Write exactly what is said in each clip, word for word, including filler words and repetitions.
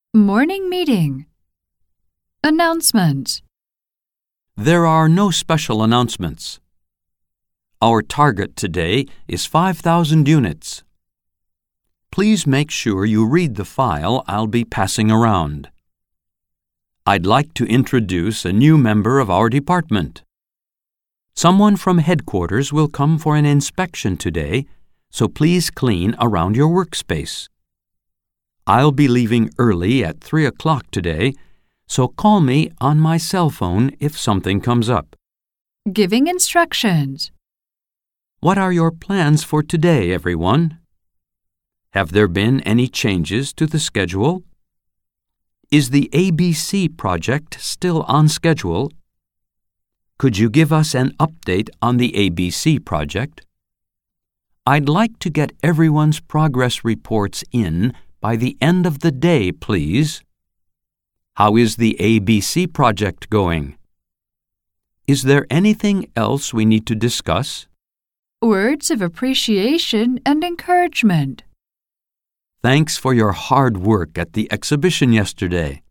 Morning meeting. Announcements. There are no special announcements. Our target today is five thousand units. Please make sure you read the file I'll be passing around. I'd like to introduce a new member of our department. Someone from headquarters will come for an inspection today, so please clean around your workspace. I'll be leaving early at three o'clock today, so call me on my cell phone if something comes up. Giving instructions. What are your plans for today, everyone? Have there been any changes to the schedule? Is the A B C project still on schedule? Could you give us an update on the A B C project? I'd like to get everyone's progress reports in by the end of the day, please. How is the A B C project going? Is there anything else we need to discuss? Words of appreciation and encouragement. Thanks for your hard work at the exhibition yesterday.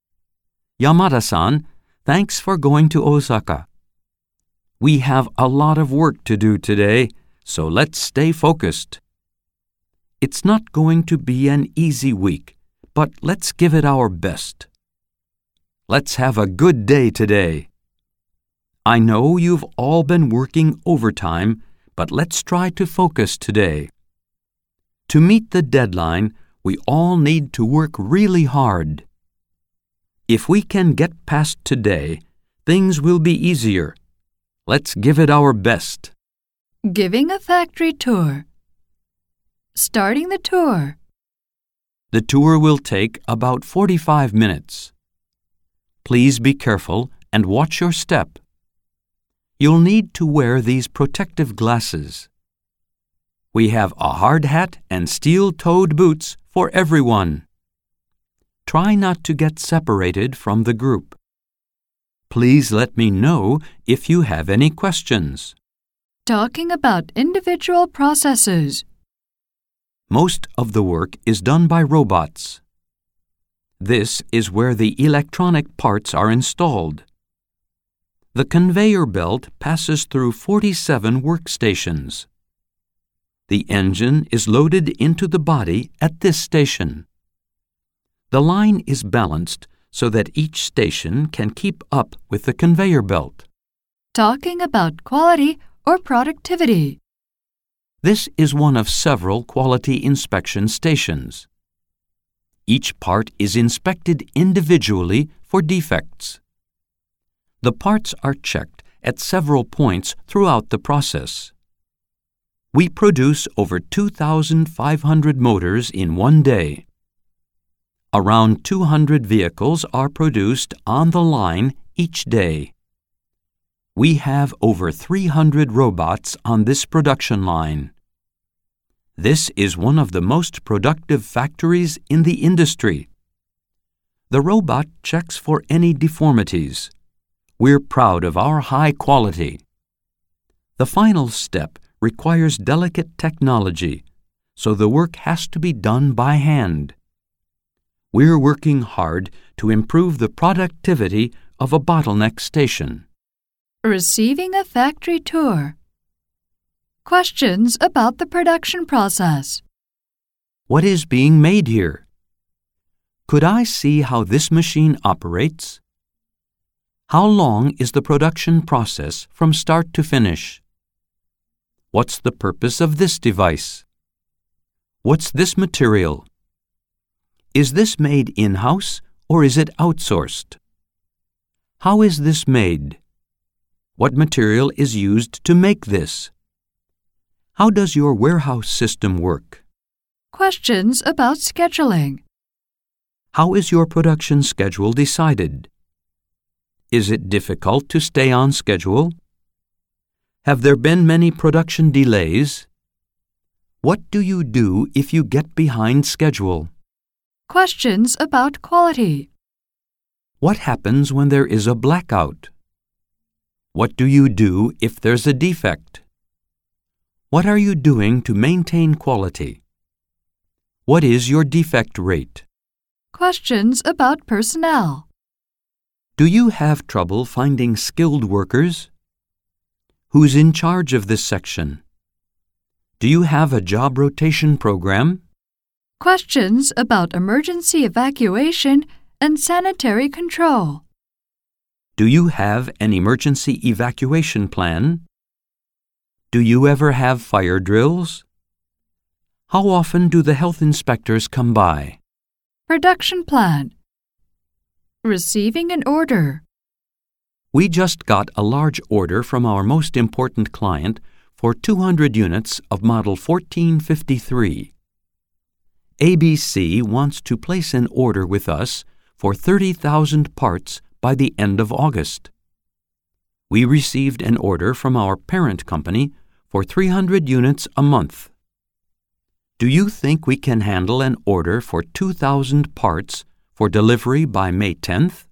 Yamada-san, thanks for going to Osaka. We have a lot of work to do today, so let's stay focused. It's not going to be an easy week, but let's give it our best. Let's have a good day today. I know you've all been working overtime, but let's try to focus today. To meet the deadline, we all need to work really hard. If we can get past today, things will be easier. Let's give it our best. Giving a factory tour. Starting the tour. The tour will take about forty-five minutes. Please be careful and watch your step. You'll need to wear these protective glasses. We have a hard hat and steel-toed boots for everyone. Try not to get separated from the group. Please let me know if you have any questions. Talking about individual processes. Most of the work is done by robots. This is where the electronic parts are installed. The conveyor belt passes through forty-seven workstations. The engine is loaded into the body at this station. The line is balanced so that each station can keep up with the conveyor belt. Talking about quality or productivity. This is one of several quality inspection stations. Each part is inspected individually for defects. The parts are checked at several points throughout the process. We produce over two thousand five hundred motors in one day. Around two hundred vehicles are produced on the line each day. We have over three hundred robots on this production line. This is one of the most productive factories in the industry. The robot checks for any deformities. We're proud of our high quality. The final step requires delicate technology, so the work has to be done by hand. We're working hard to improve the productivity of a bottleneck station. Receiving a factory tour. Questions about the production process. What is being made here? Could I see how this machine operates? How long is the production process from start to finish? What's the purpose of this device? What's this material? Is this made in-house or is it outsourced? How is this made? What material is used to make this? How does your warehouse system work? Questions about scheduling. How is your production schedule decided? Is it difficult to stay on schedule? Have there been many production delays? What do you do if you get behind schedule? Questions about quality. What happens when there is a blackout? What do you do if there's a defect? What are you doing to maintain quality? What is your defect rate? Questions about personnel. Do you have trouble finding skilled workers? Who's in charge of this section? Do you have a job rotation program? Questions about emergency evacuation and sanitary control. Do you have an emergency evacuation plan? Do you ever have fire drills? How often do the health inspectors come by? Production plan. Receiving an order. We just got a large order from our most important client for two hundred units of Model fourteen fifty-three. A B C wants to place an order with us for thirty thousand parts by the end of August. We received an order from our parent company for three hundred units a month. Do you think we can handle an order for two thousand parts for delivery by May tenth?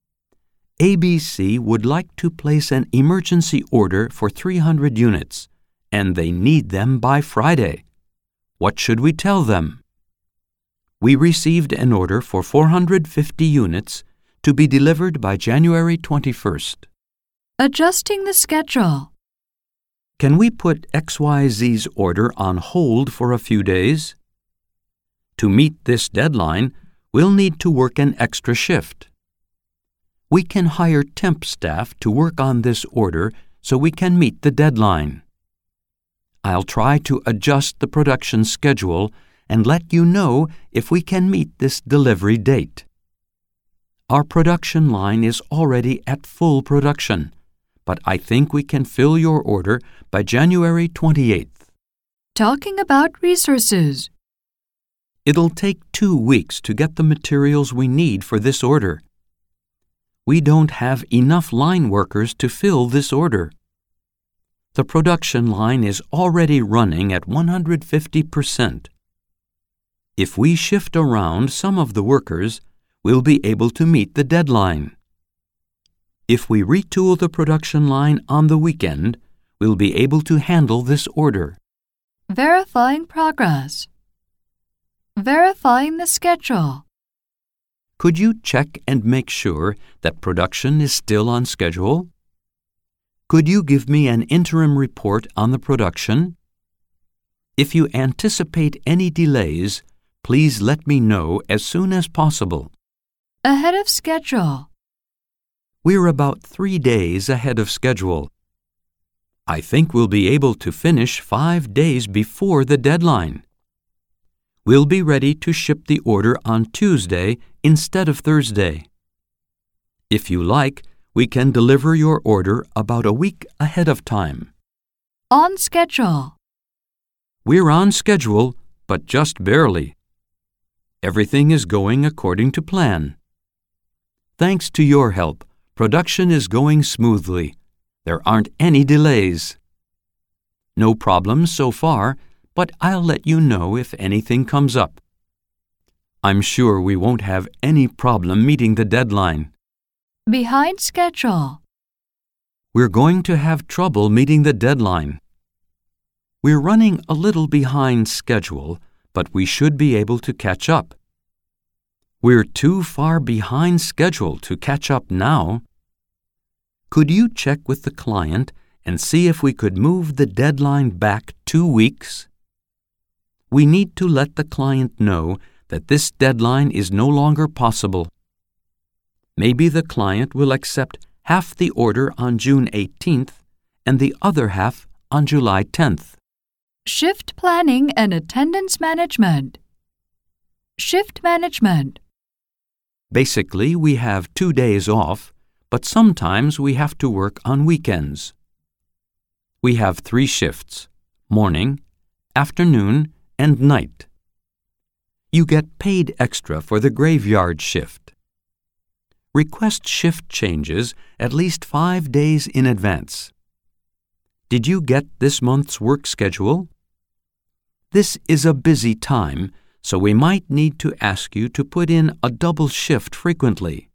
A B C would like to place an emergency order for three hundred units, and they need them by Friday. What should we tell them? We received an order for four hundred fifty units to be delivered by January twenty-first. Adjusting the schedule. Can we put X Y Z's order on hold for a few days? To meet this deadline, we'll need to work an extra shift. We can hire temp staff to work on this order so we can meet the deadline. I'll try to adjust the production schedule and let you know if we can meet this delivery date. Our production line is already at full production, but I think we can fill your order by January twenty-eighth. Talking about resources. It'll take two weeks to get the materials we need for this order. We don't have enough line workers to fill this order. The production line is already running at one hundred fifty percent. If we shift around some of the workers, we'll be able to meet the deadline. If we retool the production line on the weekend, we'll be able to handle this order. Verifying progress. Verifying the schedule. Could you check and make sure that production is still on schedule? Could you give me an interim report on the production? If you anticipate any delays, please let me know as soon as possible. Ahead of schedule. We're about three days ahead of schedule. I think we'll be able to finish five days before the deadline. We'll be ready to ship the order on Tuesday instead of Thursday. If you like, we can deliver your order about a week ahead of time. On schedule. We're on schedule, but just barely. Everything is going according to plan. Thanks to your help, production is going smoothly. There aren't any delays. No problems so far, but I'll let you know if anything comes up. I'm sure we won't have any problem meeting the deadline. Behind schedule. We're going to have trouble meeting the deadline. We're running a little behind schedule, but we should be able to catch up. We're too far behind schedule to catch up now. Could you check with the client and see if we could move the deadline back two weeks? We need to let the client know that this deadline is no longer possible. Maybe the client will accept half the order on June eighteenth and the other half on July tenth. Shift planning and attendance management. Shift management. Basically, we have two days off, but sometimes we have to work on weekends. We have three shifts: morning, afternoon, and night. You get paid extra for the graveyard shift. Request shift changes at least five days in advance. Did you get this month's work schedule? This is a busy time, so we might need to ask you to put in a double shift frequently.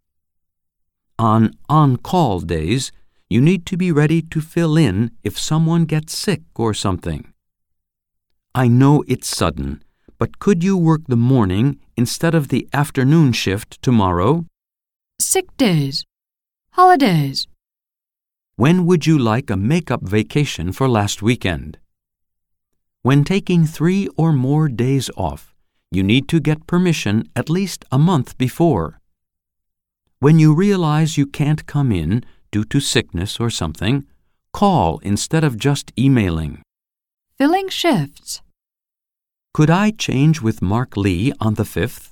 On on-call days, you need to be ready to fill in if someone gets sick or something. I know it's sudden, but could you work the morning instead of the afternoon shift tomorrow? Sick days. Holidays. When would you like a makeup vacation for last weekend? When taking three or more days off, you need to get permission at least a month before. When you realize you can't come in due to sickness or something, call instead of just emailing. Filling shifts. Could I change with Mark Lee on the fifth?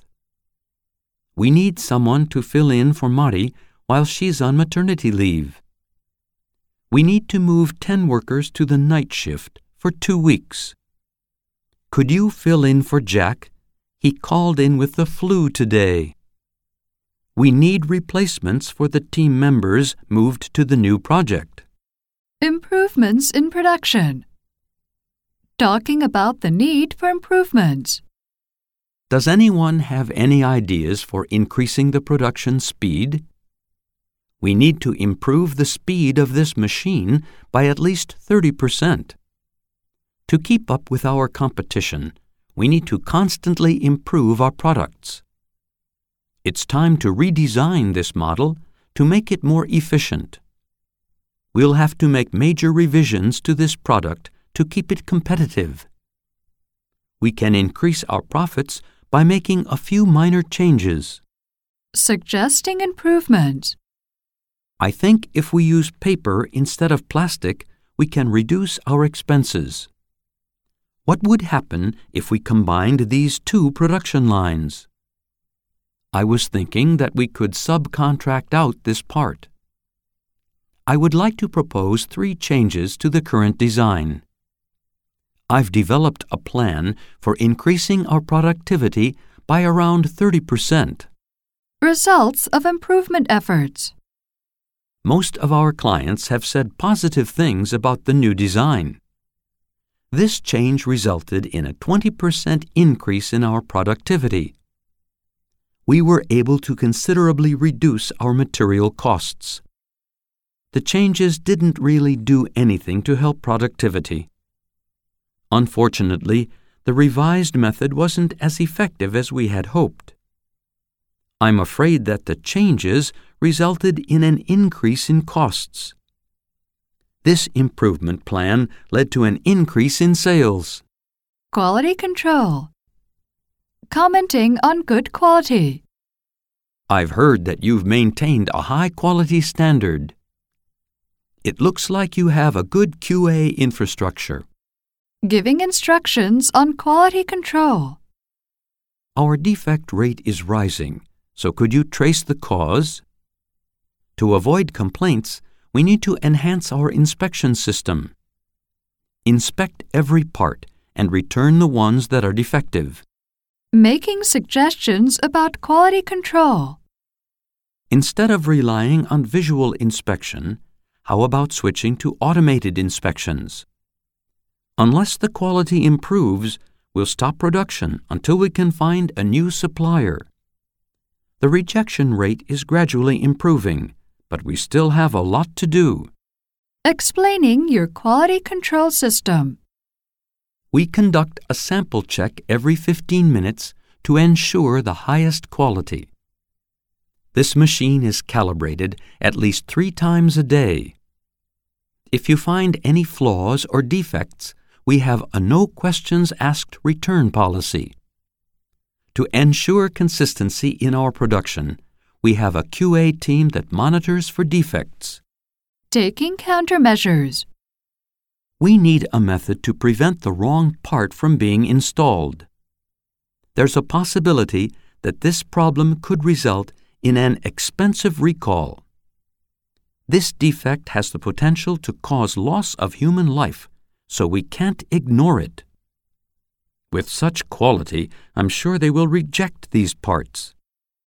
We need someone to fill in for Mari while she's on maternity leave. We need to move ten workers to the night shift for two weeks. Could you fill in for Jack? He called in with the flu today. We need replacements for the team members moved to the new project. Improvements in production. Talking about the need for improvements. Does anyone have any ideas for increasing the production speed? We need to improve the speed of this machine by at least thirty percent. To keep up with our competition, we need to constantly improve our products. It's time to redesign this model to make it more efficient. We'll have to make major revisions to this product to keep it competitive. We can increase our profits by making a few minor changes. Suggesting improvements. I think if we use paper instead of plastic, we can reduce our expenses. What would happen if we combined these two production lines? I was thinking that we could subcontract out this part. I would like to propose three changes to the current design. I've developed a plan for increasing our productivity by around thirty percent. Results of improvement efforts. Most of our clients have said positive things about the new design. This change resulted in a twenty percent increase in our productivity. We were able to considerably reduce our material costs. The changes didn't really do anything to help productivity. Unfortunately, the revised method wasn't as effective as we had hoped. I'm afraid that the changes resulted in an increase in costs. This improvement plan led to an increase in sales. Quality control. Commenting on good quality. I've heard that you've maintained a high-quality standard. It looks like you have a good Q A infrastructure. Giving instructions on quality control. Our defect rate is rising, so could you trace the cause? To avoid complaints, we need to enhance our inspection system. Inspect every part and return the ones that are defective. Making suggestions about quality control. Instead of relying on visual inspection, how about switching to automated inspections? Unless the quality improves, we'll stop production until we can find a new supplier. The rejection rate is gradually improving, but we still have a lot to do. Explaining your quality control system. We conduct a sample check every fifteen minutes to ensure the highest quality. This machine is calibrated at least three times a day. If you find any flaws or defects, we have a no questions asked return policy. To ensure consistency in our production, we have a Q A team that monitors for defects. Taking countermeasures. We need a method to prevent the wrong part from being installed. There's a possibility that this problem could result in an expensive recall. This defect has the potential to cause loss of human life, so we can't ignore it. With such quality, I'm sure they will reject these parts.